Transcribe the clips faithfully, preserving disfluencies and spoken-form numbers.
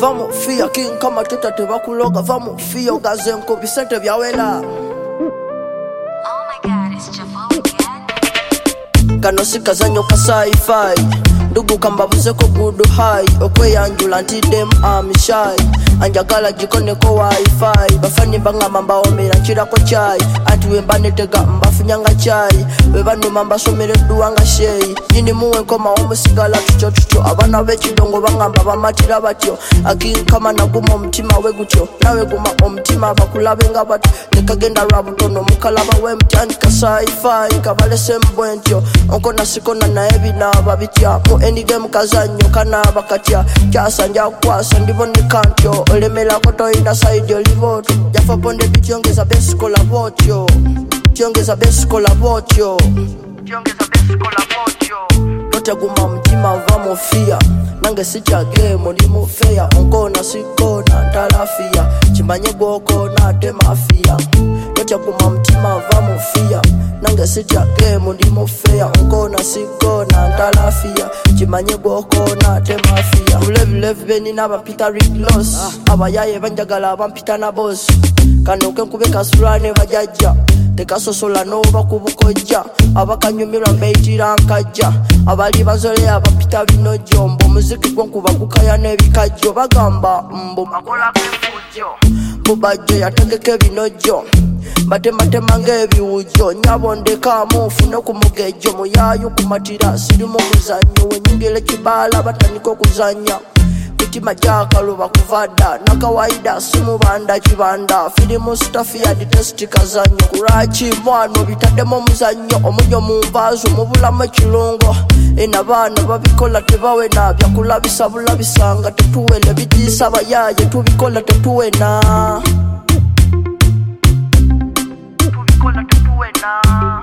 vamo fia king kama teta tebakuloga vamo fia ogazenko Vicente vyawela. Oh my god, it's Javo again. Kano sikazanyo ka sci-fi ndugu kambabuze ko good high okweyanjula nti dem am shy anjagala jikoneko wifi bafani bangamba mbaomera kirako chai anti wembanetega mbafunyanga chai bebano mamba somere duwanga shei nini muwe koma omusigala tucho tucho abana b'ekidongo bangamba bamatira batyo akin kama naguma omutima we gutyo nawe guma omutima bakulabenga bato nekagenda lwabutono mukalaba we mtandika sci-fi kabalese mbwentyo onkona sikona na ebina babitya mu enigame kazanyo kana bakatya kyasanja kwasa ndiboneka ntyo olemela koto ina side olivoto jafa ponde bityongeza besikola botyo tyongeza besikola botyo tyongeza besikola botyo totaguma mtima vamo fia nange sitya game ndi mu fair onkona sikona ntalafia chimanye goko na temafia totaguma mtima vamo fia nange sitya game ndi mu fair onkona sikona ntalafia chimanye goko na temafia ulevi levi beni naba Peter Rick Loss abayaye banjagala abampita na boss kano kenkubeka surane bajajja tekasosola noba kubukojja abakanyumirwa mbeitira nkajja abali bazole abapita bino jombo muziki gwankuba gukaya n'ebikajjo bagamba mbu makola kefujjo mubajjo yategeke binojo batematema ng'ebiwujjo nyabondekamu fune ku mugejjo muyayo kumatira sirimu muzannyo wenyingile kibala batandika okuzanya mitima gyakaluba kuvada na kawaida simu banda kibanda filimu staff ya ditesti kazanyo kurachi mwano bitaddemu omuzannyo omunyo mu nvaazo mubulamu ekirungo ena baana babikola tebawe na byakulabisa bulabisanga tetuwele bitiisa bayaye tubikola tetuwena tubikola tetuwena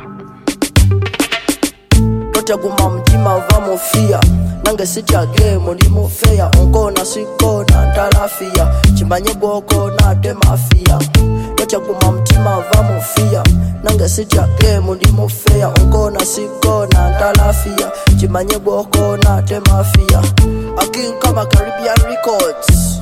totaguma mtima vamo fia nange sitya game ndi mu fair onkona sikona ntalafia chimanye gwoko na temafia totaguma mtima vamo fia nange sitya game ndi mu fair onkona sikona ntalafia chimanye gwoko na temafia akin kama Caribbean Records.